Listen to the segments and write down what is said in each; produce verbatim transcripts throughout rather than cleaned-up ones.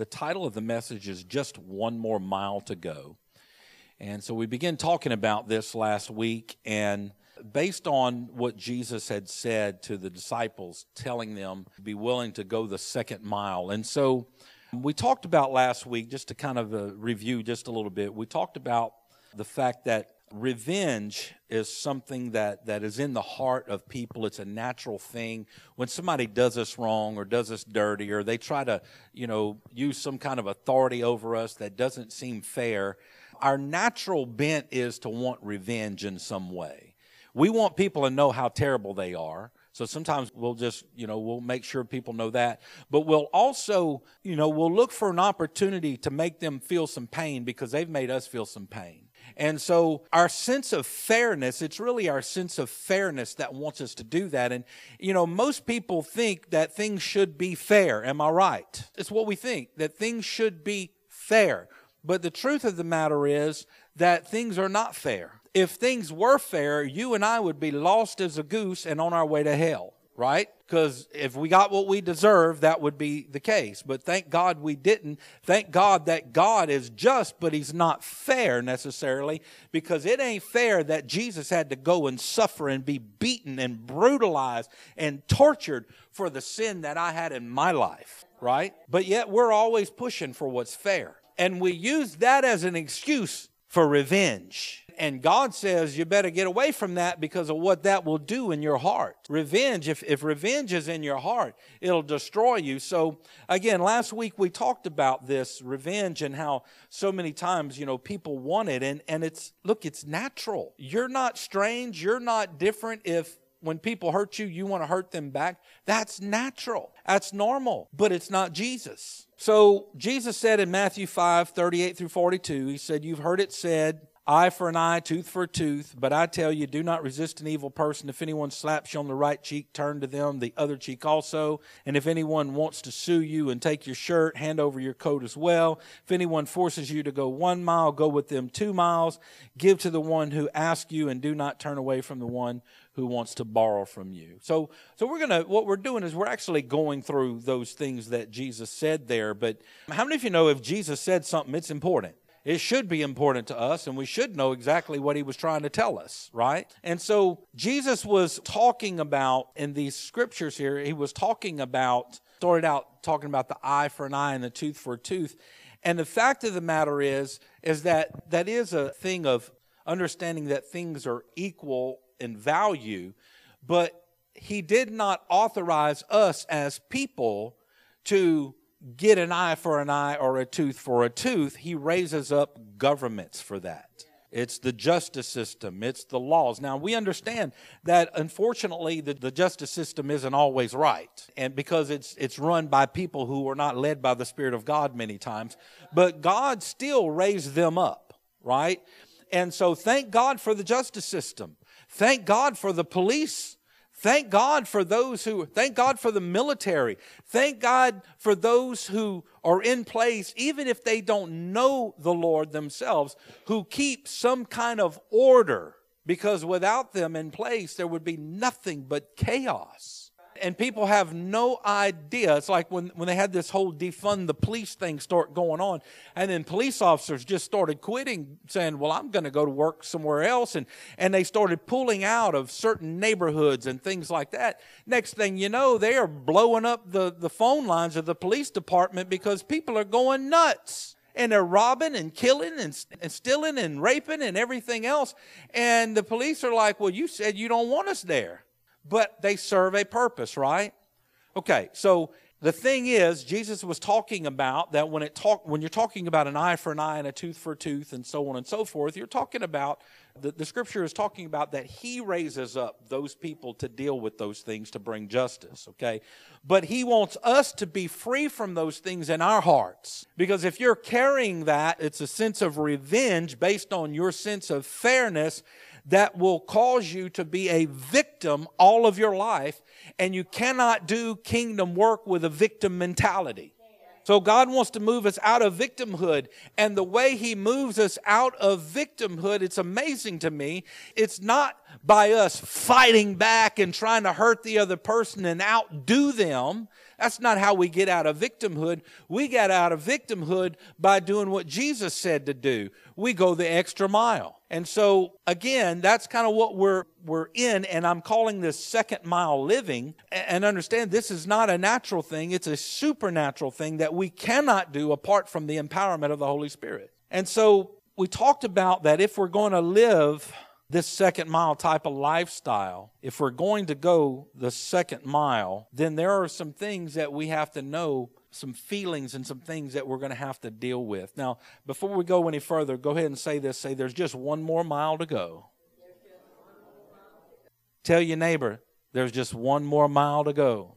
The title of the message is Just One More Mile to Go. And so we began talking about this last week, and based on what Jesus had said to the disciples, telling them to be willing to go the second mile. And so we talked about last week, just to kind of uh, review just a little bit, we talked about the fact that revenge is something that, that is in the heart of people. It's a natural thing. When somebody does us wrong or does us dirty, or they try to, you know, use some kind of authority over us that doesn't seem fair, our natural bent is to want revenge in some way. We want people to know how terrible they are. So sometimes we'll just, you know, we'll make sure people know that. But we'll also, you know, we'll look for an opportunity to make them feel some pain because they've made us feel some pain. And so our sense of fairness, it's really our sense of fairness that wants us to do that. And, you know, most people think that things should be fair. Am I right? It's what we think, that things should be fair. But the truth of the matter is that things are not fair. If things were fair, you and I would be lost as a goose and on our way to hell, right? Because if we got what we deserve, that would be the case. But thank God we didn't. Thank God that God is just, but He's not fair necessarily, because it ain't fair that Jesus had to go and suffer and be beaten and brutalized and tortured for the sin that I had in my life, right? But yet we're always pushing for what's fair. And we use that as an excuse for revenge. And God says you better get away from that because of what that will do in your heart. Revenge, if, if revenge is in your heart, it'll destroy you. So again, last week we talked about this revenge and how so many times, you know, people want it. And, and it's, look, it's natural. You're not strange. You're not different if when people hurt you, you want to hurt them back. That's natural. That's normal. But it's not Jesus. So Jesus said in Matthew five, thirty-eight through forty-two, He said, "You've heard it said, eye for an eye, tooth for a tooth. But I tell you, do not resist an evil person. If anyone slaps you on the right cheek, turn to them the other cheek also. And if anyone wants to sue you and take your shirt, hand over your coat as well. If anyone forces you to go one mile, go with them two miles. Give to the one who asks you, and do not turn away from the one who wants to borrow from you." So, so we're gonna. What we're doing is we're actually going through those things that Jesus said there. But how many of you know if Jesus said something, it's important? It should be important to us, and we should know exactly what He was trying to tell us, right? And so Jesus was talking about, in these scriptures here, He was talking about, started out talking about the eye for an eye and the tooth for a tooth. And the fact of the matter is, is that that is a thing of understanding that things are equal in value, but He did not authorize us as people to get an eye for an eye or a tooth for a tooth. He raises up governments for that. It's the justice system. It's the laws. Now, we understand that, unfortunately, the, the justice system isn't always right, and because it's it's run by people who are not led by the Spirit of God many times. But God still raised them up, right? And so thank God for the justice system. Thank God for the police. Thank God for those who, thank God for the military. Thank God for those who are in place, even if they don't know the Lord themselves, who keep some kind of order, because without them in place, there would be nothing but chaos. And people have no idea. It's like when, when they had this whole defund the police thing start going on, and then police officers just started quitting, saying, well, I'm going to go to work somewhere else. And, and they started pulling out of certain neighborhoods and things like that. Next thing you know, they are blowing up the, the phone lines of the police department because people are going nuts. And they're robbing and killing and, and stealing and raping and everything else. And the police are like, well, you said you don't want us there. But they serve a purpose, right? Okay, so the thing is, Jesus was talking about that when it talk when you're talking about an eye for an eye and a tooth for a tooth and so on and so forth, you're talking about, the, the scripture is talking about that He raises up those people to deal with those things, to bring justice, okay? But He wants us to be free from those things in our hearts. Because if you're carrying that, it's a sense of revenge based on your sense of fairness that will cause you to be a victim all of your life, and you cannot do kingdom work with a victim mentality. So God wants to move us out of victimhood, and the way He moves us out of victimhood, it's amazing to me. It's not by us fighting back and trying to hurt the other person and outdo them. That's not how we get out of victimhood. We get out of victimhood by doing what Jesus said to do. We go the extra mile. And so, again, that's kind of what we're we're in, and I'm calling this second mile living. And understand, this is not a natural thing. It's a supernatural thing that we cannot do apart from the empowerment of the Holy Spirit. And so we talked about that if we're going to live this second mile type of lifestyle, if we're going to go the second mile, then there are some things that we have to know, some feelings and some things that we're going to have to deal with. Now, before we go any further, go ahead and say this. Say, there's just one more mile to go. Tell your neighbor, there's just one more mile to go.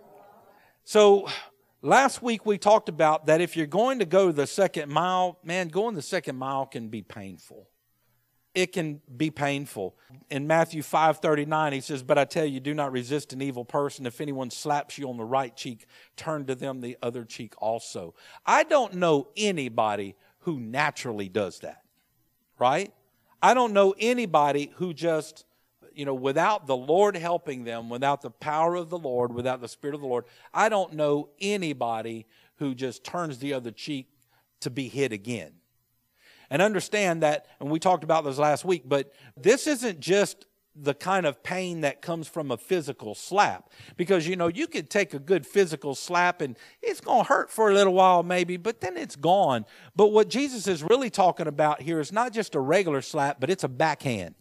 So last week we talked about that if you're going to go the second mile, man, going the second mile can be painful. It can be painful. In Matthew five thirty-nine, he says, but I tell you, do not resist an evil person. If anyone slaps you on the right cheek, turn to them the other cheek also. I don't know anybody who naturally does that, right? I don't know anybody who just, you know, without the Lord helping them, without the power of the Lord, without the Spirit of the Lord, I don't know anybody who just turns the other cheek to be hit again. And understand that, and we talked about this last week, but this isn't just the kind of pain that comes from a physical slap. Because, you know, you could take a good physical slap and it's going to hurt for a little while maybe, but then it's gone. But what Jesus is really talking about here is not just a regular slap, but it's a backhand.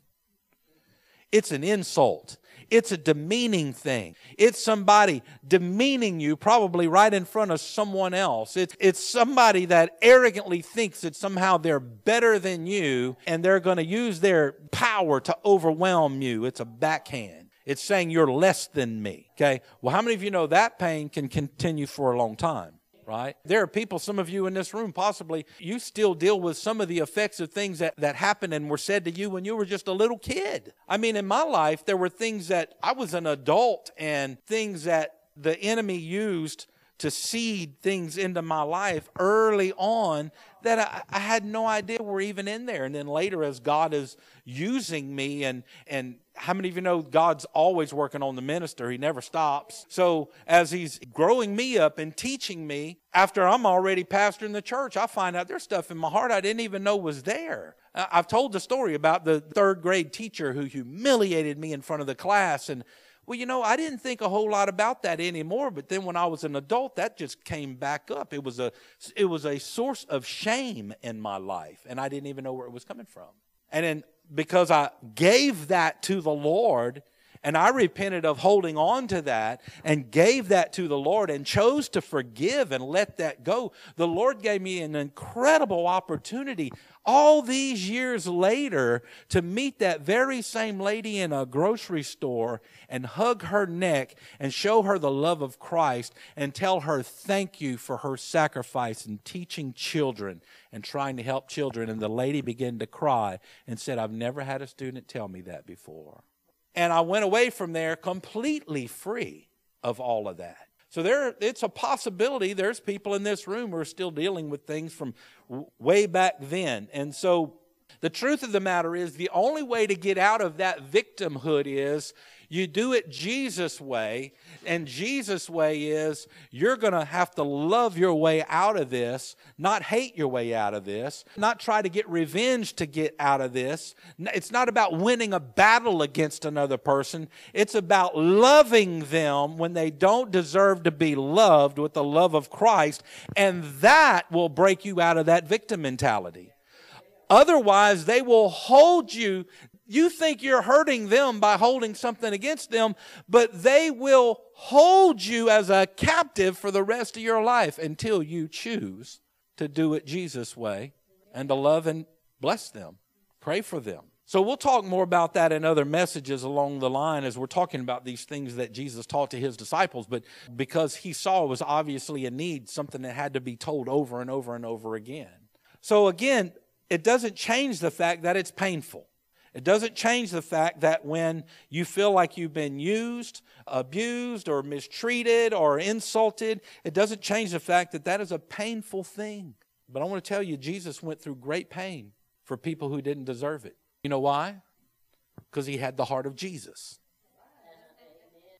It's an insult. It's a demeaning thing. It's somebody demeaning you probably right in front of someone else. It's, it's somebody that arrogantly thinks that somehow they're better than you and they're going to use their power to overwhelm you. It's a backhand. It's saying you're less than me. Okay? Well, how many of you know that pain can continue for a long time? Right? There are people, some of you in this room, possibly, you still deal with some of the effects of things that, that happened and were said to you when you were just a little kid. I mean, in my life, there were things that I was an adult and things that the enemy used to seed things into my life early on that I, I had no idea were even in there. And then later, as God is using me, and and how many of you know God's always working on the minister? He never stops. So as he's growing me up and teaching me, after I'm already pastoring the church, I find out there's stuff in my heart I didn't even know was there. I've told the story about the third grade teacher who humiliated me in front of the class. And well, you know, I didn't think a whole lot about that anymore, but then when I was an adult, that just came back up. It was a, it was a source of shame in my life, and I didn't even know where it was coming from. And then because I gave that to the Lord, and I repented of holding on to that and gave that to the Lord and chose to forgive and let that go, the Lord gave me an incredible opportunity all these years later to meet that very same lady in a grocery store and hug her neck and show her the love of Christ and tell her thank you for her sacrifice in teaching children and trying to help children. And the lady began to cry and said, I've never had a student tell me that before. And I went away from there completely free of all of that. So there, it's a possibility there's people in this room who are still dealing with things from way back then. And so the truth of the matter is the only way to get out of that victimhood is you do it Jesus' way. And Jesus' way is you're going to have to love your way out of this, not hate your way out of this, not try to get revenge to get out of this. It's not about winning a battle against another person. It's about loving them when they don't deserve to be loved with the love of Christ. And that will break you out of that victim mentality. Otherwise, they will hold you. You think you're hurting them by holding something against them, but they will hold you as a captive for the rest of your life until you choose to do it Jesus' way and to love and bless them. Pray for them. So we'll talk more about that in other messages along the line as we're talking about these things that Jesus taught to his disciples. But because he saw it was obviously a need, something that had to be told over and over and over again. So again, it doesn't change the fact that it's painful. It doesn't change the fact that when you feel like you've been used, abused, or mistreated, or insulted, it doesn't change the fact that that is a painful thing. But I want to tell you, Jesus went through great pain for people who didn't deserve it. You know why? Because he had the heart of Jesus.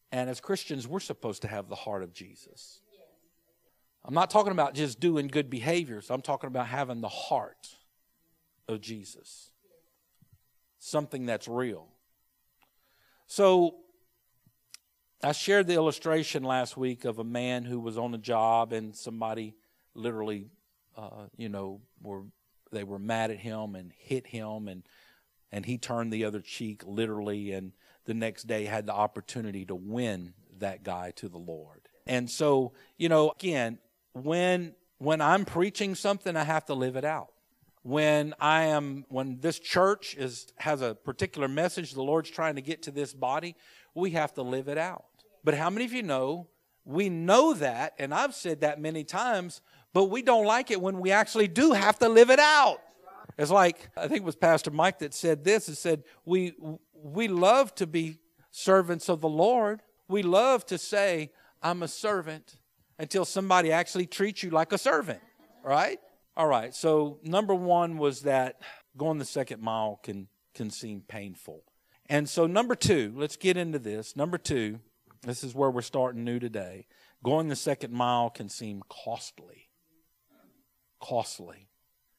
And as Christians, we're supposed to have the heart of Jesus. I'm not talking about just doing good behaviors. I'm talking about having the heart of Jesus. Something that's real. So I shared the illustration last week of a man who was on a job and somebody literally, uh, you know, were they were mad at him and hit him, and and he turned the other cheek literally, and the next day had the opportunity to win that guy to the Lord. And so, you know, again, when when I'm preaching something, I have to live it out. When I am, when this church is has a particular message the Lord's trying to get to this body, we have to live it out. But how many of you know, we know that, and I've said that many times, but we don't like it when we actually do have to live it out. It's like, I think it was Pastor Mike that said this, it said, we we love to be servants of the Lord. We love to say, I'm a servant, until somebody actually treats you like a servant, right? All right, so number one was that going the second mile can, can seem painful. And so number two, let's get into this. Number two, this is where we're starting new today. Going the second mile can seem costly. Costly.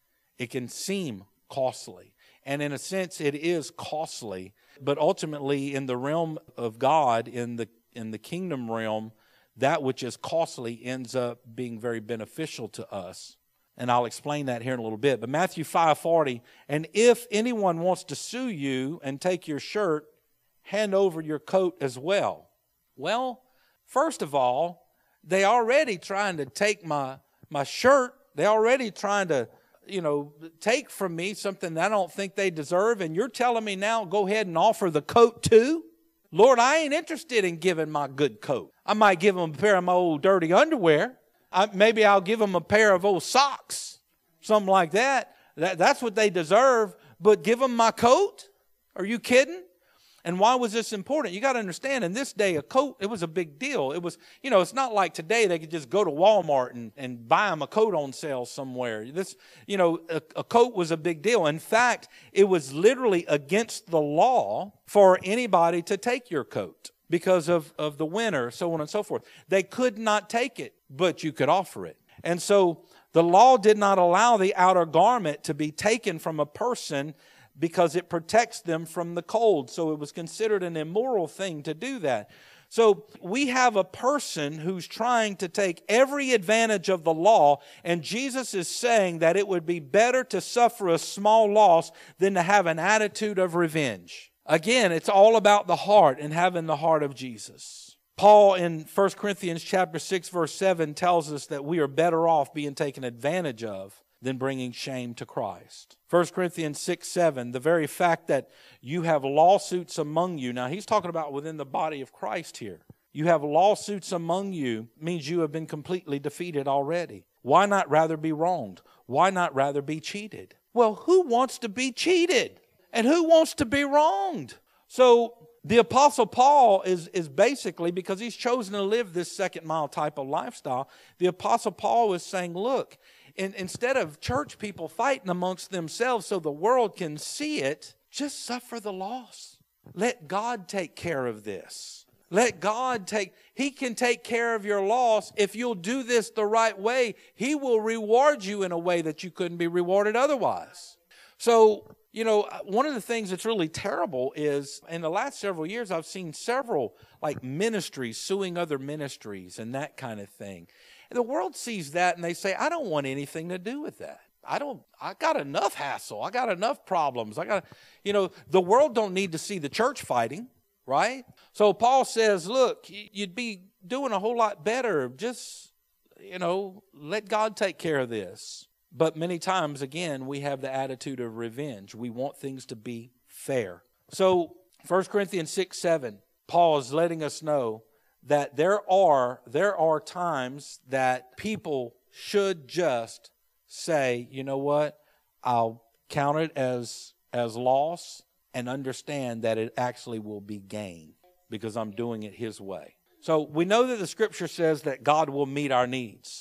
It can seem costly. And in a sense, it is costly. But ultimately, in the realm of God, in the in the kingdom realm, that which is costly ends up being very beneficial to us. And I'll explain that here in a little bit. But Matthew five forty, and if anyone wants to sue you and take your shirt, hand over your coat as well. Well, first of all, they already trying to take my my shirt. They already trying to, you know, take from me something that I don't think they deserve. And you're telling me now, go ahead and offer the coat too? Lord, I ain't interested in giving my good coat. I might give them a pair of my old dirty underwear. I, maybe I'll give them a pair of old socks, something like that. that. That's what they deserve. But give them my coat? Are you kidding? And why was this important? You got to understand, in this day, a coat, it was a big deal. It was, you know, it's not like today they could just go to Walmart and, and buy them a coat on sale somewhere. This, you know, a, a coat was a big deal. In fact, it was literally against the law for anybody to take your coat because of, of the winter, so on and so forth. They could not take it, but you could offer it. And so the law did not allow the outer garment to be taken from a person because it protects them from the cold. So it was considered an immoral thing to do that. So we have a person who's trying to take every advantage of the law, and Jesus is saying that it would be better to suffer a small loss than to have an attitude of revenge. Again, it's all about the heart and having the heart of Jesus. Paul in First Corinthians chapter six, verse seven tells us that we are better off being taken advantage of than bringing shame to Christ. First Corinthians six, seven, the very fact that you have lawsuits among you. Now, he's talking about within the body of Christ here. You have lawsuits among you means you have been completely defeated already. Why not rather be wronged? Why not rather be cheated? Well, who wants to be cheated? And who wants to be wronged? So the Apostle Paul is, is basically, because he's chosen to live this second mile type of lifestyle, the Apostle Paul is saying, look, in, instead of church people fighting amongst themselves so the world can see it, just suffer the loss. Let God take care of this. Let God take, He can take care of your loss. If you'll do this the right way, He will reward you in a way that you couldn't be rewarded otherwise. So, you know, one of the things that's really terrible is in the last several years, I've seen several like ministries suing other ministries and that kind of thing. And the world sees that and they say, I don't want anything to do with that. I don't, I got enough hassle. I got enough problems. I got, you know, the world don't need to see the church fighting, right? So Paul says, look, you'd be doing a whole lot better. Just, you know, let God take care of this. But many times, again, we have the attitude of revenge. We want things to be fair. So First Corinthians six, seven, Paul is letting us know that there are, there are times that people should just say, you know what, I'll count it as, as loss and understand that it actually will be gain because I'm doing it His way. So we know that the Scripture says that God will meet our needs.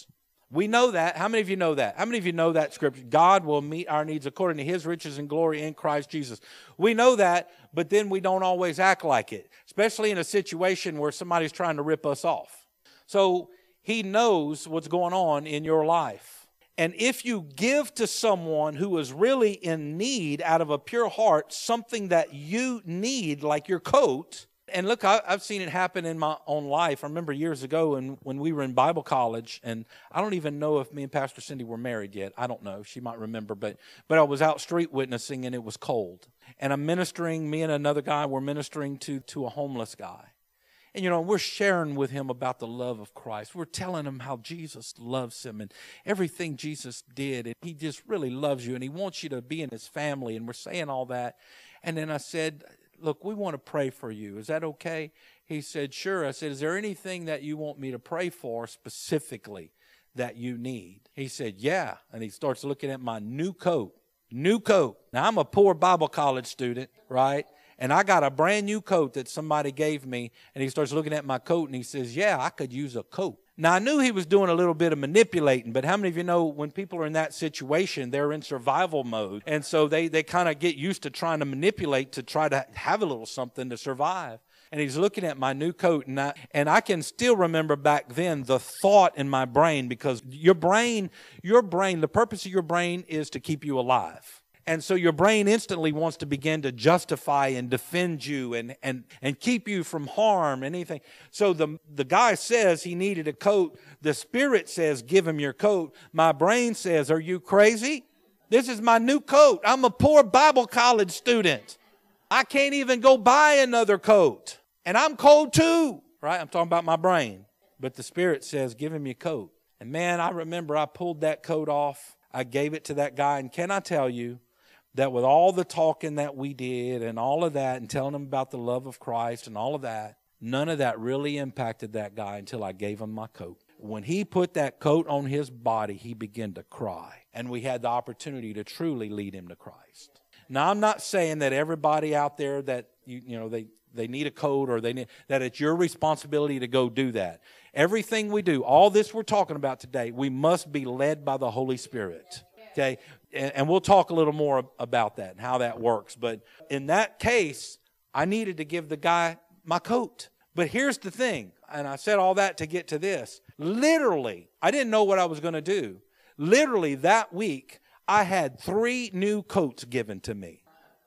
We know that. How many of you know that? How many of you know that scripture? God will meet our needs according to his riches and glory in Christ Jesus. We know that, but then we don't always act like it, especially in a situation where somebody's trying to rip us off. So he knows what's going on in your life. And if you give to someone who is really in need out of a pure heart, something that you need, like your coat. And look, I, I've seen it happen in my own life. I remember years ago when, when we were in Bible college, and I don't even know if me and Pastor Cindy were married yet. I don't know. She might remember. But, but I was out street witnessing, and it was cold. And I'm ministering, me and another guy were ministering to, to a homeless guy. And, you know, we're sharing with him about the love of Christ. We're telling him how Jesus loves him and everything Jesus did. And he just really loves you, and he wants you to be in his family. And we're saying all that. And then I said, look, we want to pray for you. Is that okay? He said, sure. I said, is there anything that you want me to pray for specifically that you need? He said, yeah. And he starts looking at my new coat. New coat. Now, I'm a poor Bible college student, right? And I got a brand new coat that somebody gave me. And he starts looking at my coat and he says, yeah, I could use a coat. Now, I knew he was doing a little bit of manipulating, but how many of you know when people are in that situation, they're in survival mode. And so they, they kind of get used to trying to manipulate to try to have a little something to survive. And he's looking at my new coat, and I, and I can still remember back then the thought in my brain, because your brain, your brain, the purpose of your brain is to keep you alive. And so your brain instantly wants to begin to justify and defend you and, and, and keep you from harm, anything. So the, the guy says he needed a coat. The Spirit says, give him your coat. My brain says, are you crazy? This is my new coat. I'm a poor Bible college student. I can't even go buy another coat. And I'm cold too, right? I'm talking about my brain. But the Spirit says, give him your coat. And man, I remember I pulled that coat off. I gave it to that guy. And can I tell you, that with all the talking that we did and all of that and telling him about the love of Christ and all of that, none of that really impacted that guy until I gave him my coat. When he put that coat on his body, he began to cry. And we had the opportunity to truly lead him to Christ. Now, I'm not saying that everybody out there that, you, you know, they, they need a coat or they need, that it's your responsibility to go do that. Everything we do, all this we're talking about today, we must be led by the Holy Spirit. Okay? And we'll talk a little more about that and how that works. But in that case, I needed to give the guy my coat. But here's the thing, and I said all that to get to this. Literally, I didn't know what I was going to do. Literally that week, I had three new coats given to me.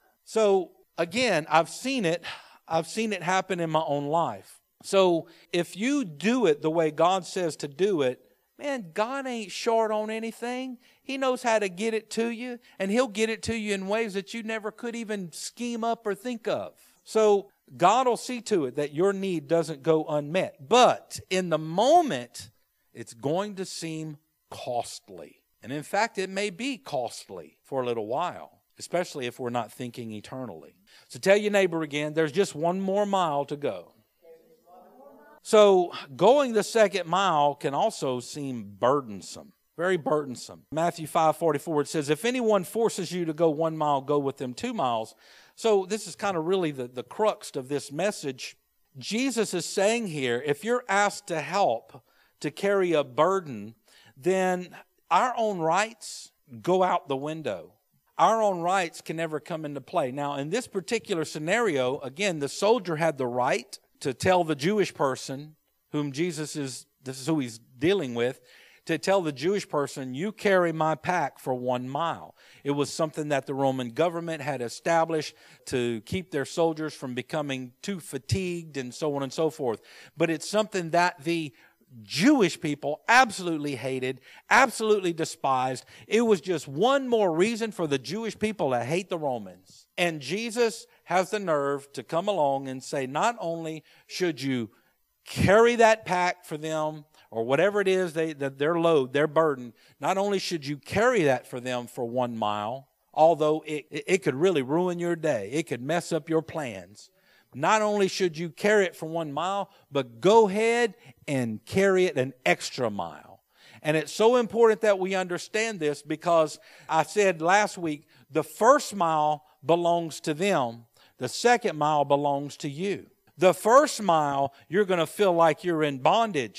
So again, I've seen it. I've seen it happen in my own life. So if you do it the way God says to do it, man, God ain't short on anything. He knows how to get it to you, and He'll get it to you in ways that you never could even scheme up or think of. So God will see to it that your need doesn't go unmet. But in the moment, it's going to seem costly. And in fact, it may be costly for a little while, especially if we're not thinking eternally. So tell your neighbor again, there's just one more mile to go. So going the second mile can also seem burdensome, very burdensome. Matthew five forty-four, it says, if anyone forces you to go one mile, go with them two miles. So this is kind of really the, the crux of this message. Jesus is saying here, if you're asked to help to carry a burden, then our own rights go out the window. Our own rights can never come into play. Now, in this particular scenario, again, the soldier had the right to tell the Jewish person, whom Jesus is, this is who he's dealing with, to tell the Jewish person, you carry my pack for one mile. It was something that the Roman government had established to keep their soldiers from becoming too fatigued and so on and so forth. But it's something that the Jewish people absolutely hated, absolutely despised. It was just one more reason for the Jewish people to hate the Romans. And Jesus has the nerve to come along and say, not only should you carry that pack for them, or whatever it is, they, that their load, their burden, not only should you carry that for them for one mile, although it, it could really ruin your day, it could mess up your plans. Not only should you carry it for one mile, but go ahead and carry it an extra mile. And it's so important that we understand this, because I said last week, the first mile belongs to them. The second mile belongs to you. The first mile, you're going to feel like you're in bondage,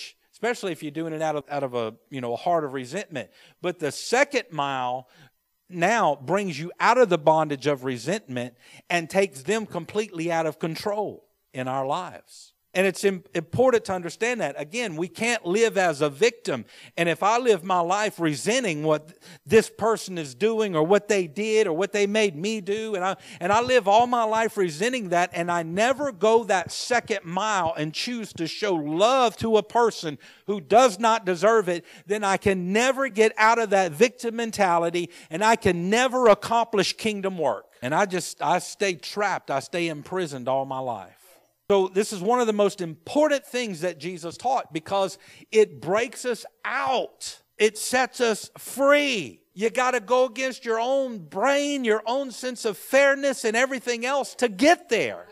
especially if you're doing it out of, out of a, you know, a heart of resentment. But the second mile now brings you out of the bondage of resentment and takes them completely out of control in our lives. And it's important to understand that. Again, we can't live as a victim. And if I live my life resenting what this person is doing or what they did or what they made me do, and I, and I live all my life resenting that, and I never go that second mile and choose to show love to a person who does not deserve it, then I can never get out of that victim mentality, and I can never accomplish kingdom work. And I just, I stay trapped. I stay imprisoned all my life. So this is one of the most important things that Jesus taught because it breaks us out. It sets us free. You got to go against your own brain, your own sense of fairness and everything else to get there.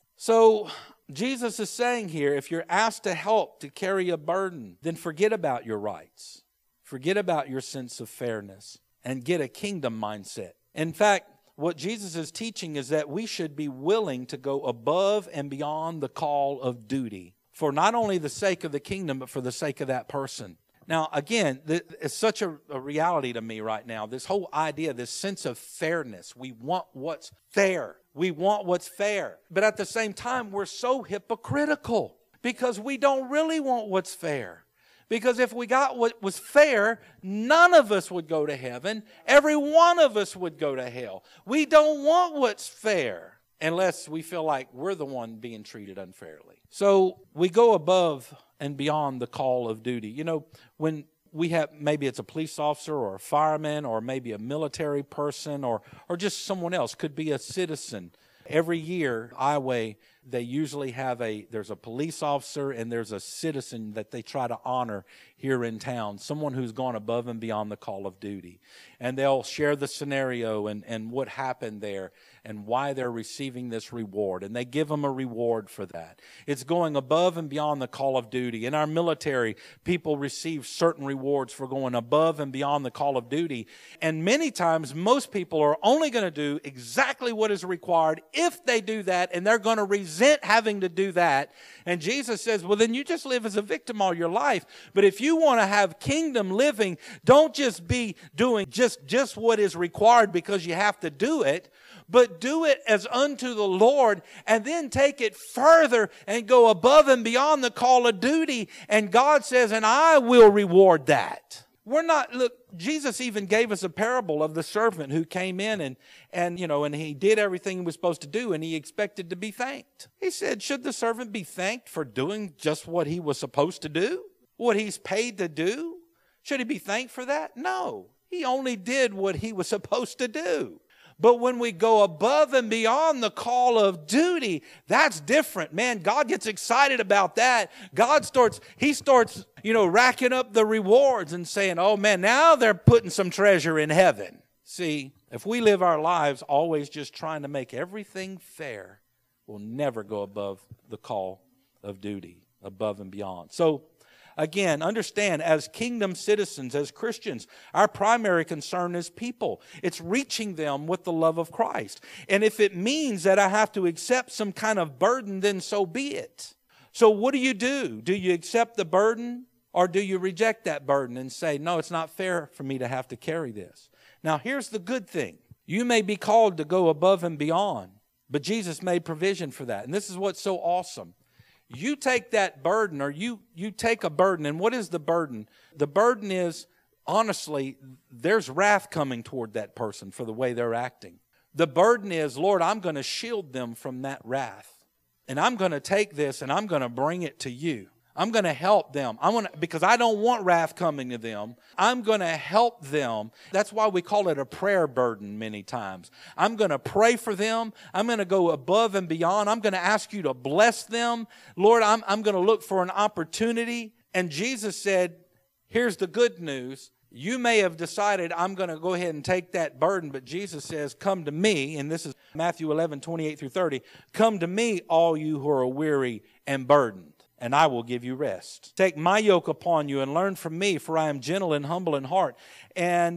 So Jesus is saying here, if you're asked to help to carry a burden, then forget about your rights. Forget about your sense of fairness and get a kingdom mindset. In fact, what Jesus is teaching is that we should be willing to go above and beyond the call of duty for not only the sake of the kingdom, but for the sake of that person. Now, again, it's such a, a reality to me right now, this whole idea, this sense of fairness. We want what's fair. We want what's fair. But at the same time, we're so hypocritical because we don't really want what's fair. Because if we got what was fair, none of us would go to heaven. Every one of us would go to hell. We don't want what's fair unless we feel like we're the one being treated unfairly. So we go above and beyond the call of duty. You know, when we have, maybe it's a police officer or a fireman or maybe a military person or, or just someone else, could be a citizen. Every year, Highway, they usually have a, there's a police officer and there's a citizen that they try to honor here in town, someone who's gone above and beyond the call of duty. And they'll share the scenario and, and what happened there and why they're receiving this reward. And they give them a reward for that. It's going above and beyond the call of duty. In our military, people receive certain rewards for going above and beyond the call of duty. And many times, most people are only going to do exactly what is required if they do that, and they're going to resent having to do that. And Jesus says, well, then you just live as a victim all your life. But if you want to have kingdom living, don't just be doing just, just what is required because you have to do it, but do it as unto the Lord, and then take it further and go above and beyond the call of duty. And God says, and I will reward that. We're not, look, Jesus even gave us a parable of the servant who came in and, and, you know, and he did everything he was supposed to do and he expected to be thanked. He said, should the servant be thanked for doing just what he was supposed to do? What he's paid to do? Should he be thanked for that? No. He only did what he was supposed to do. But when we go above and beyond the call of duty, that's different. Man, God gets excited about that. God starts, he starts, you know, racking up the rewards and saying, oh man, now they're putting some treasure in heaven. See, if we live our lives always just trying to make everything fair, we'll never go above the call of duty, above and beyond. So, again, understand, as kingdom citizens, as Christians, our primary concern is people. It's reaching them with the love of Christ. And if it means that I have to accept some kind of burden, then so be it. So what do you do? Do you accept the burden, or do you reject that burden and say, no, it's not fair for me to have to carry this? Now, here's the good thing. You may be called to go above and beyond, but Jesus made provision for that. And this is what's so awesome. You take that burden, or you, you take a burden, and what is the burden? The burden is, honestly, there's wrath coming toward that person for the way they're acting. The burden is, Lord, I'm going to shield them from that wrath. And I'm going to take this and I'm going to bring it to you. I'm going to help them. I want to, because I don't want wrath coming to them. I'm going to help them. That's why we call it a prayer burden many times. I'm going to pray for them. I'm going to go above and beyond. I'm going to ask you to bless them. Lord, I'm, I'm going to look for an opportunity. And Jesus said, here's the good news. You may have decided, I'm going to go ahead and take that burden, but Jesus says, come to me, and this is Matthew eleven, twenty-eight through thirty, come to me, all you who are weary and burdened, and I will give you rest. Take my yoke upon you and learn from me, for I am gentle and humble in heart, and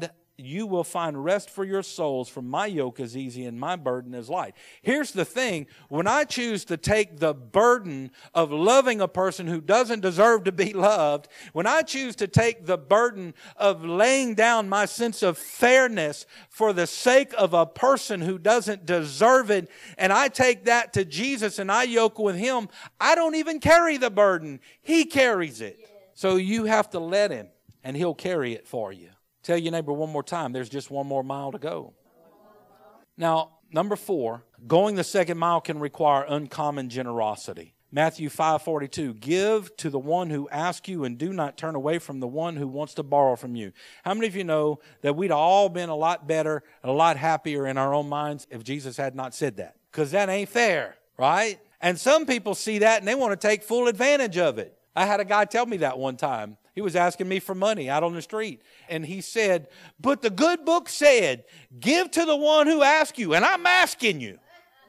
you will find rest for your souls, for my yoke is easy and my burden is light. Here's the thing. When I choose to take the burden of loving a person who doesn't deserve to be loved, when I choose to take the burden of laying down my sense of fairness for the sake of a person who doesn't deserve it, and I take that to Jesus and I yoke with Him, I don't even carry the burden. He carries it. So you have to let Him, and He'll carry it for you. Tell your neighbor one more time, there's just one more mile to go. Now, number four, going the second mile can require uncommon generosity. Matthew five forty-two, give to the one who asks you and do not turn away from the one who wants to borrow from you. How many of you know that we'd all been a lot better, a lot happier in our own minds if Jesus had not said that? Because that ain't fair, right? And some people see that and they want to take full advantage of it. I had a guy tell me that one time. He was asking me for money out on the street. And he said, but the good book said, give to the one who asks you. And I'm asking you.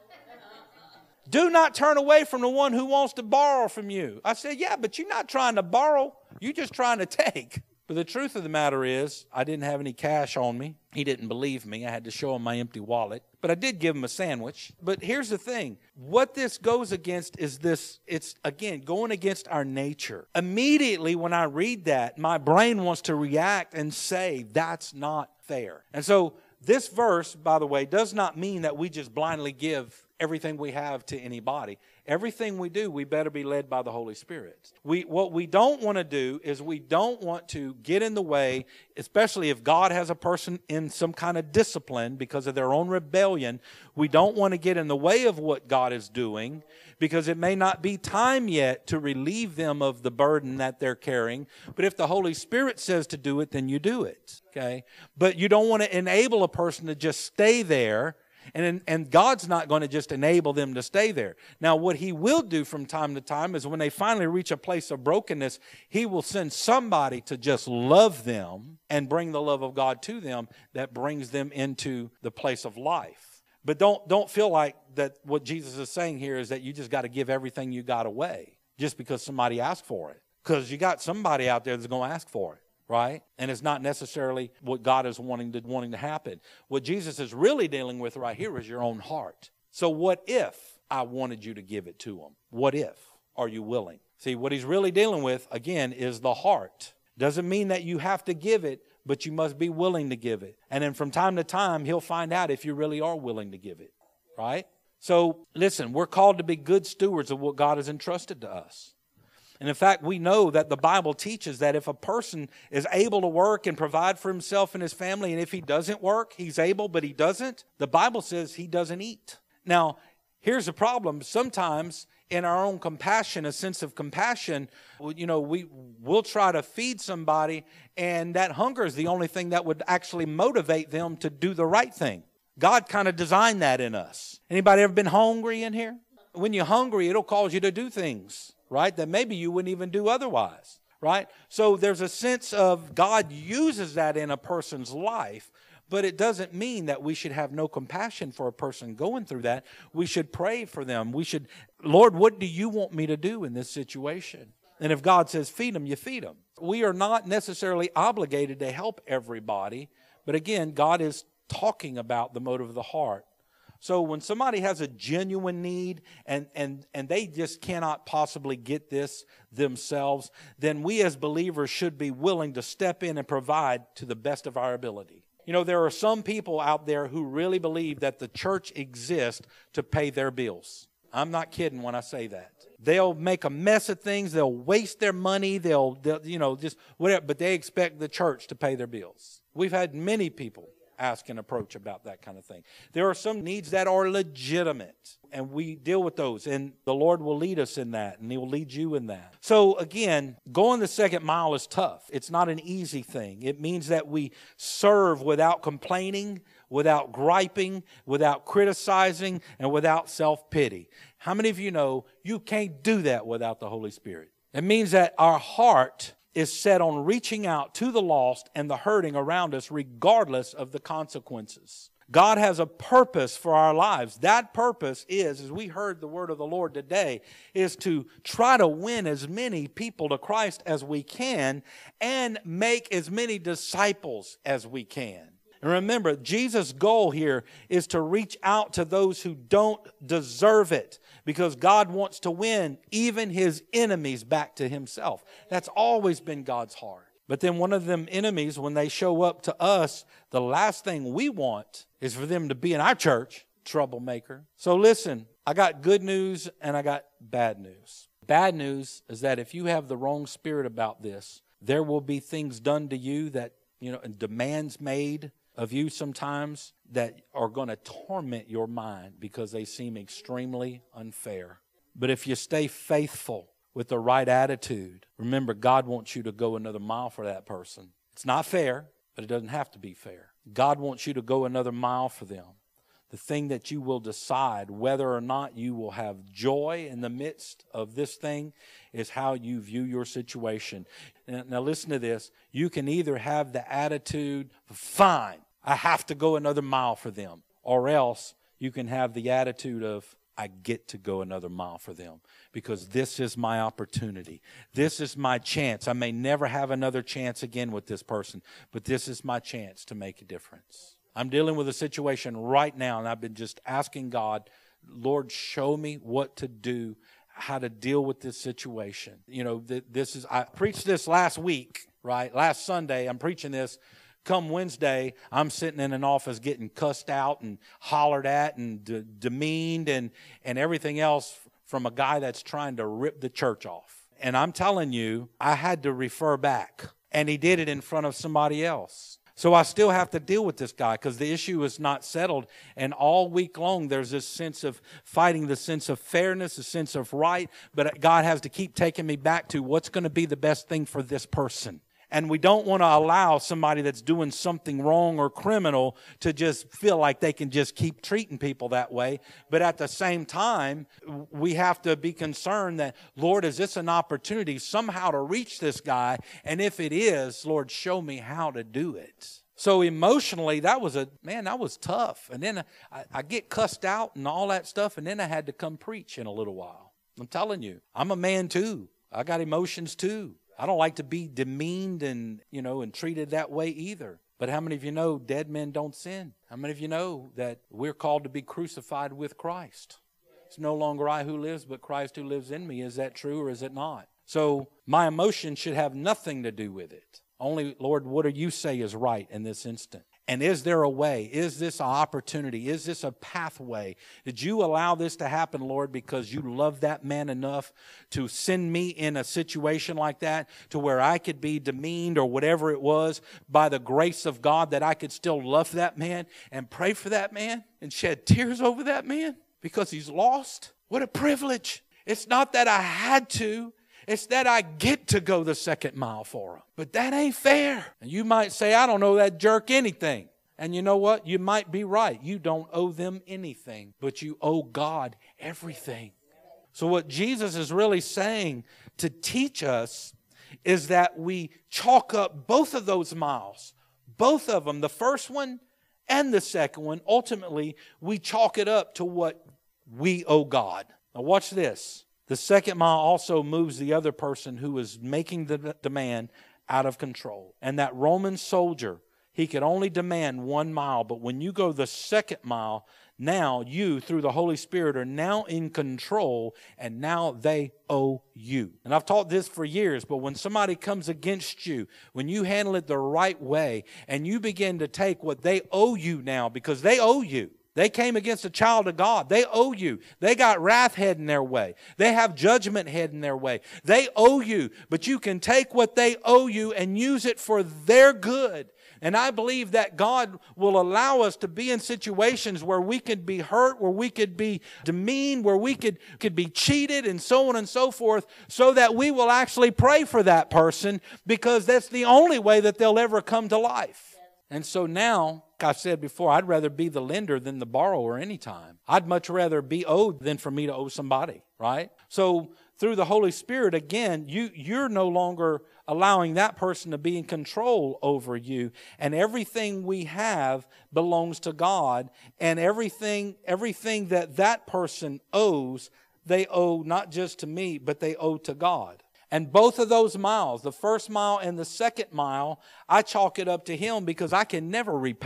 Do not turn away from the one who wants to borrow from you. I said, yeah, but you're not trying to borrow. You're just trying to take. But the truth of the matter is, I didn't have any cash on me. He didn't believe me. I had to show him my empty wallet. But I did give him a sandwich. But here's the thing. What this goes against is this. It's, again, going against our nature. Immediately when I read that, my brain wants to react and say, that's not fair. And so this verse, by the way, does not mean that we just blindly give everything we have to anybody. Everything we do, we better be led by the Holy Spirit. We, what we don't want to do is we don't want to get in the way, especially if God has a person in some kind of discipline because of their own rebellion. We don't want to get in the way of what God is doing because it may not be time yet to relieve them of the burden that they're carrying. But if the Holy Spirit says to do it, then you do it. Okay? But you don't want to enable a person to just stay there. And, and God's not going to just enable them to stay there. Now, what He will do from time to time is when they finally reach a place of brokenness, He will send somebody to just love them and bring the love of God to them that brings them into the place of life. But don't, don't feel like that what Jesus is saying here is that you just got to give everything you got away just because somebody asked for it. Because you got somebody out there that's going to ask for it. Right? And it's not necessarily what God is wanting to wanting to happen. What Jesus is really dealing with right here is your own heart. So what if I wanted you to give it to Him? What if? Are you willing? See, what He's really dealing with, again, is the heart. Doesn't mean that you have to give it, but you must be willing to give it. And then from time to time, He'll find out if you really are willing to give it. Right? So, listen, we're called to be good stewards of what God has entrusted to us. And in fact, we know that the Bible teaches that if a person is able to work and provide for himself and his family, and if he doesn't work, he's able, but he doesn't, the Bible says he doesn't eat. Now, here's the problem. Sometimes in our own compassion, a sense of compassion, you know, we will try to feed somebody, and that hunger is the only thing that would actually motivate them to do the right thing. God kind of designed that in us. Anybody ever been hungry in here? When you're hungry, it'll cause you to do things, right, that maybe you wouldn't even do otherwise, right? So there's a sense of God uses that in a person's life, but it doesn't mean that we should have no compassion for a person going through that. We should pray for them. We should, Lord, what do you want me to do in this situation? And if God says feed them, you feed them. We are not necessarily obligated to help everybody, but again, God is talking about the motive of the heart. So when somebody has a genuine need and, and, and they just cannot possibly get this themselves, then we as believers should be willing to step in and provide to the best of our ability. You know, there are some people out there who really believe that the church exists to pay their bills. I'm not kidding when I say that. They'll make a mess of things. They'll waste their money. They'll, they'll you know, just whatever. But they expect the church to pay their bills. We've had many people ask and approach about that kind of thing. There are some needs that are legitimate, and we deal with those, and the Lord will lead us in that, and He will lead you in that. So again, going the second mile is tough. It's not an easy thing. It means that we serve without complaining, without griping, without criticizing, and without self-pity. How many of you know you can't do that without the Holy Spirit? It means that our heart is set on reaching out to the lost and the hurting around us regardless of the consequences. God has a purpose for our lives. That purpose is, as we heard the word of the Lord today, is to try to win as many people to Christ as we can and make as many disciples as we can. And remember, Jesus' goal here is to reach out to those who don't deserve it, because God wants to win even his enemies back to himself. That's always been God's heart. But then one of them enemies, when they show up to us, the last thing we want is for them to be in our church, troublemaker. So listen, I got good news and I got bad news. Bad news is that if you have the wrong spirit about this, there will be things done to you that, you know, and demands made of you sometimes that are going to torment your mind because they seem extremely unfair. But if you stay faithful with the right attitude, remember, God wants you to go another mile for that person. It's not fair, but it doesn't have to be fair. God wants you to go another mile for them. The thing that you will decide whether or not you will have joy in the midst of this thing is how you view your situation. Now, now listen to this. You can either have the attitude, fine, I have to go another mile for them. Or else you can have the attitude of, I get to go another mile for them because this is my opportunity. This is my chance. I may never have another chance again with this person, but this is my chance to make a difference. I'm dealing with a situation right now, and I've been just asking God, Lord, show me what to do, how to deal with this situation. You know, th- this is, I preached this last week, right? Last Sunday, I'm preaching this. Come Wednesday, I'm sitting in an office getting cussed out and hollered at and de- demeaned and, and everything else from a guy that's trying to rip the church off. And I'm telling you, I had to refer back. And he did it in front of somebody else. So I still have to deal with this guy because the issue is not settled. And all week long, there's this sense of fighting, the sense of fairness, the sense of right. But God has to keep taking me back to what's going to be the best thing for this person. And we don't want to allow somebody that's doing something wrong or criminal to just feel like they can just keep treating people that way. But at the same time, we have to be concerned that, Lord, is this an opportunity somehow to reach this guy? And if it is, Lord, show me how to do it. So emotionally, that was a, man, that was tough. And then I, I get cussed out and all that stuff. And then I had to come preach in a little while. I'm telling you, I'm a man too. I got emotions too. I don't like to be demeaned and, you know, and treated that way either. But how many of you know dead men don't sin? How many of you know that we're called to be crucified with Christ? It's no longer I who lives, but Christ who lives in me. Is that true or is it not? So my emotion should have nothing to do with it. Only, Lord, what do you say is right in this instant? And is there a way? Is this an opportunity? Is this a pathway? Did you allow this to happen, Lord, because you love that man enough to send me in a situation like that to where I could be demeaned or whatever it was by the grace of God, that I could still love that man and pray for that man and shed tears over that man because he's lost? What a privilege. It's not that I had to. It's that I get to go the second mile for them. But that ain't fair. And you might say, I don't owe that jerk anything. And you know what? You might be right. You don't owe them anything, but you owe God everything. So what Jesus is really saying to teach us is that we chalk up both of those miles, both of them, the first one and the second one. Ultimately, we chalk it up to what we owe God. Now watch this. The second mile also moves the other person who is making the demand out of control. And that Roman soldier, he could only demand one mile. But when you go the second mile, now you, through the Holy Spirit, are now in control, and now they owe you. And I've taught this for years, but when somebody comes against you, when you handle it the right way, and you begin to take what they owe you now, because they owe you. They came against a child of God. They owe you. They got wrath heading their way. They have judgment heading their way. They owe you, but you can take what they owe you and use it for their good. And I believe that God will allow us to be in situations where we could be hurt, where we could be demeaned, where we could, could be cheated, and so on and so forth, so that we will actually pray for that person, because that's the only way that they'll ever come to life. And so now, like I said before, I'd rather be the lender than the borrower anytime. I'd much rather be owed than for me to owe somebody, right? So through the Holy Spirit, again, you, you're no longer allowing that person to be in control over you. And everything we have belongs to God. And everything, everything that that person owes, they owe not just to me, but they owe to God. And both of those miles, the first mile and the second mile, I chalk it up to Him, because I can never repay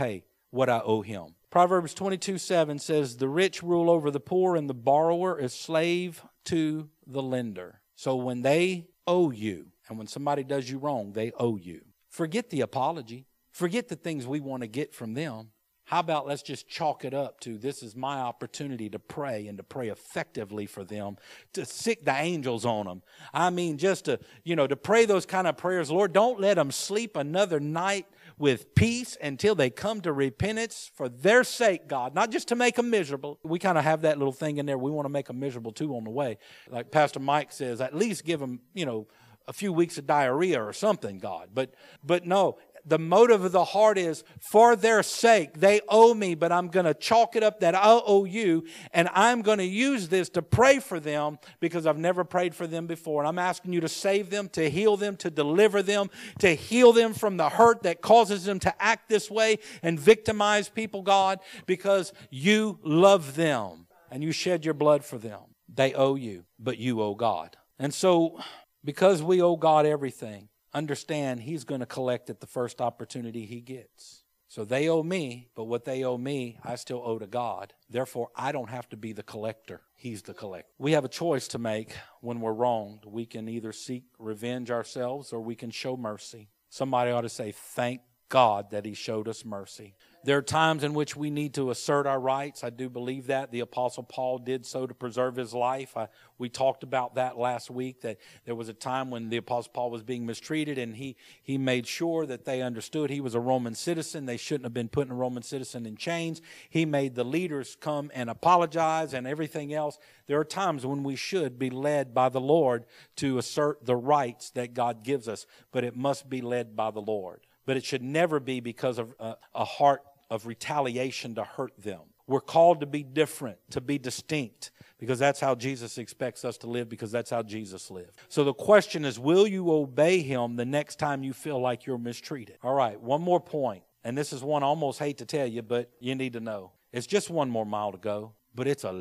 what I owe him. Proverbs twenty-two seven says, the rich rule over the poor, and the borrower is slave to the lender. So when they owe you, and when somebody does you wrong, they owe you. Forget the apology. Forget the things we want to get from them. How about let's just chalk it up to, this is my opportunity to pray, and to pray effectively for them, to sick the angels on them. I mean, just to, you know, to pray those kind of prayers. Lord, don't let them sleep another night with peace until they come to repentance for their sake, God. Not just to make them miserable. We kind of have that little thing in there. We want to make them miserable too on the way. Like Pastor Mike says, at least give them, you know, a few weeks of diarrhea or something, God. But, but no. The motive of the heart is, for their sake, they owe me, but I'm going to chalk it up that I owe you, and I'm going to use this to pray for them because I've never prayed for them before. And I'm asking you to save them, to heal them, to deliver them, to heal them from the hurt that causes them to act this way and victimize people, God, because you love them and you shed your blood for them. They owe you, but you owe God. And so, because we owe God everything, understand he's going to collect at the first opportunity he gets. So they owe me, but what they owe me, I still owe to God. Therefore, I don't have to be the collector. He's the collector. We have a choice to make when we're wronged. We can either seek revenge ourselves, or we can show mercy. Somebody ought to say, thank God that he showed us mercy. There are times in which we need to assert our rights. I do believe that. The Apostle Paul did so to preserve his life. I, we talked about that last week, that there was a time when the Apostle Paul was being mistreated, and he, he made sure that they understood he was a Roman citizen. They shouldn't have been putting a Roman citizen in chains. He made the leaders come and apologize and everything else. There are times when we should be led by the Lord to assert the rights that God gives us, but it must be led by the Lord. But it should never be because of a, a heart of retaliation to hurt them. We're called to be different, to be distinct, because that's how Jesus expects us to live, because that's how Jesus lived. So the question is, will you obey him the next time you feel like you're mistreated? All right, one more point, and this is one I almost hate to tell you, but you need to know. It's just one more mile to go, but it's a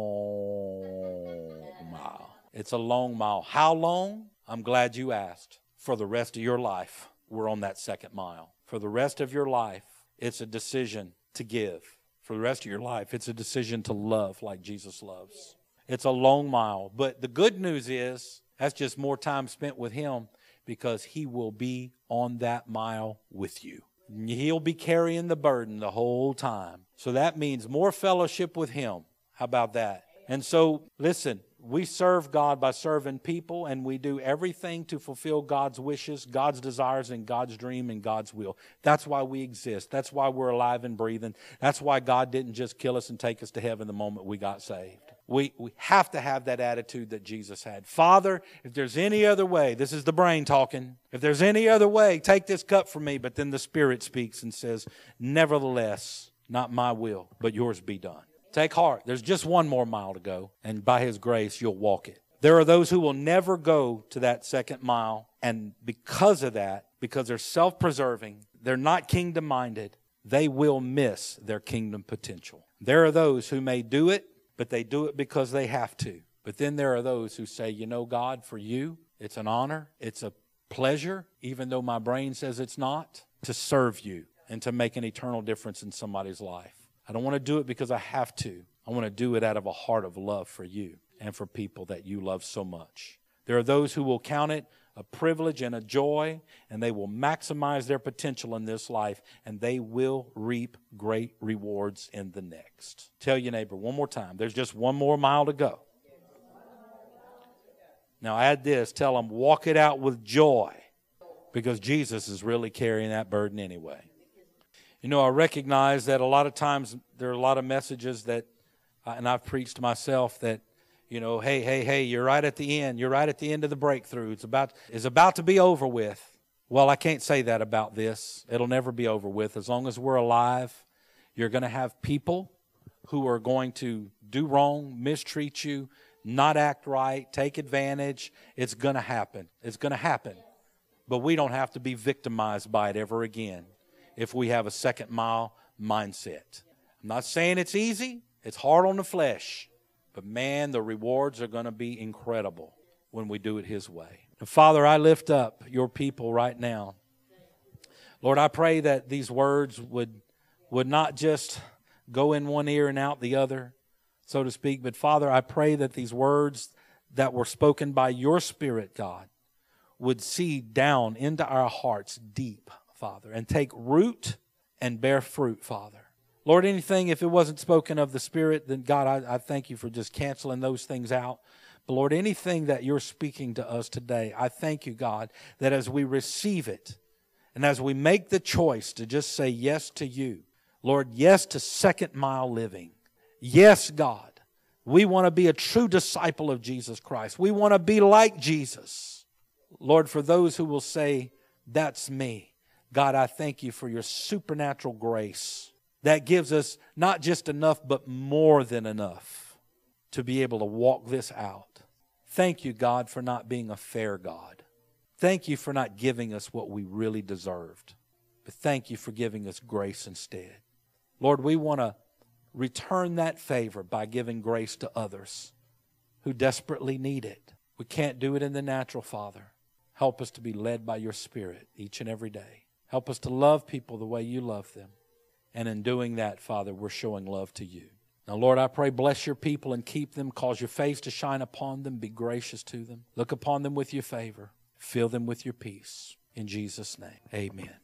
long mile. It's a long mile. How long? I'm glad you asked. For the rest of your life, we're on that second mile. For the rest of your life, it's a decision to give. For the rest of your life, it's a decision to love like Jesus loves. It's a long mile. But the good news is, that's just more time spent with him, because he will be on that mile with you. He'll be carrying the burden the whole time. So that means more fellowship with him. How about that? And so, listen, we serve God by serving people, and we do everything to fulfill God's wishes, God's desires, and God's dream and God's will. That's why we exist. That's why we're alive and breathing. That's why God didn't just kill us and take us to heaven the moment we got saved. We, we have to have that attitude that Jesus had. Father, if there's any other way, this is the brain talking, if there's any other way, take this cup from me. But then the Spirit speaks and says, nevertheless, not my will, but yours be done. Take heart. There's just one more mile to go, and by his grace, you'll walk it. There are those who will never go to that second mile, and because of that, because they're self-preserving, they're not kingdom-minded, they will miss their kingdom potential. There are those who may do it, but they do it because they have to. But then there are those who say, you know, God, for you, it's an honor, it's a pleasure, even though my brain says it's not, to serve you and to make an eternal difference in somebody's life. I don't want to do it because I have to. I want to do it out of a heart of love for you and for people that you love so much. There are those who will count it a privilege and a joy, and they will maximize their potential in this life, and they will reap great rewards in the next. Tell your neighbor one more time, there's just one more mile to go. Now add this, tell them, walk it out with joy, because Jesus is really carrying that burden anyway. You know, I recognize that a lot of times there are a lot of messages that, uh, and I've preached myself, that, you know, hey, hey, hey, you're right at the end. You're right at the end of the breakthrough. It's about, it's about to be over with. Well, I can't say that about this. It'll never be over with. As long as we're alive, you're going to have people who are going to do wrong, mistreat you, not act right, take advantage. It's going to happen. It's going to happen. But we don't have to be victimized by it ever again if we have a second mile mindset. I'm not saying it's easy. It's hard on the flesh. But man, the rewards are going to be incredible when we do it his way. And Father, I lift up your people right now. Lord, I pray that these words would would not just go in one ear and out the other, so to speak. But Father, I pray that these words that were spoken by your Spirit, God, would seed down into our hearts deep, Father, and take root and bear fruit, Father. Lord, anything, if it wasn't spoken of the Spirit, then God, I, I thank you for just canceling those things out. But Lord, anything that you're speaking to us today, I thank you, God, that as we receive it, and as we make the choice to just say yes to you, Lord, yes to second mile living. Yes, God, we want to be a true disciple of Jesus Christ. We want to be like Jesus. Lord, for those who will say, that's me, God, I thank you for your supernatural grace that gives us not just enough, but more than enough to be able to walk this out. Thank you, God, for not being a fair God. Thank you for not giving us what we really deserved. But thank you for giving us grace instead. Lord, we want to return that favor by giving grace to others who desperately need it. We can't do it in the natural, Father. Help us to be led by your Spirit each and every day. Help us to love people the way you love them. And in doing that, Father, we're showing love to you. Now, Lord, I pray, bless your people and keep them. Cause your face to shine upon them. Be gracious to them. Look upon them with your favor. Fill them with your peace. In Jesus' name, amen.